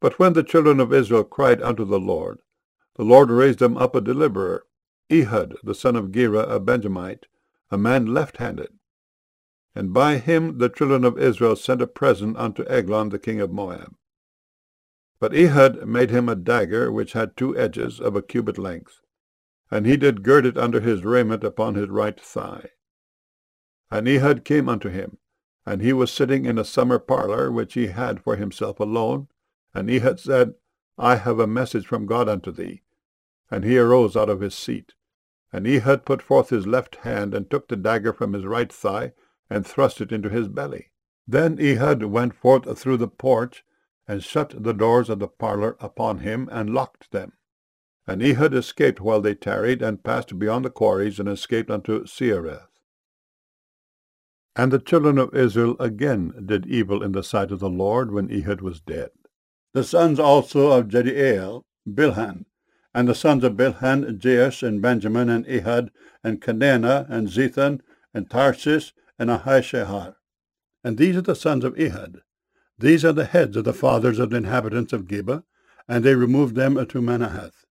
But when the children of Israel cried unto the Lord raised them up a deliverer, Ehud the son of Gera, a Benjamite, a man left-handed. And by him the children of Israel sent a present unto Eglon the king of Moab. But Ehud made him a dagger which had 2 edges of a cubit length, and he did gird it under his raiment upon his right thigh. And Ehud came unto him, and he was sitting in a summer parlour which he had for himself alone. And Ehud said, I have a message from God unto thee. And he arose out of his seat. And Ehud put forth his left hand, and took the dagger from his right thigh, and thrust it into his belly. Then Ehud went forth through the porch, and shut the doors of the parlour upon him, and locked them. And Ehud escaped while they tarried, and passed beyond the quarries, and escaped unto Seireth. And the children of Israel again did evil in the sight of the Lord when Ehud was dead. The sons also of Jediael, Bilhan, and the sons of Bilhan, Jeush, and Benjamin, and Ehud, and Kenana, and Zethan, and Tarshish, and Ahishahar. And these are the sons of Ehud. These are the heads of the fathers of the inhabitants of Geba, and they removed them to Manahath.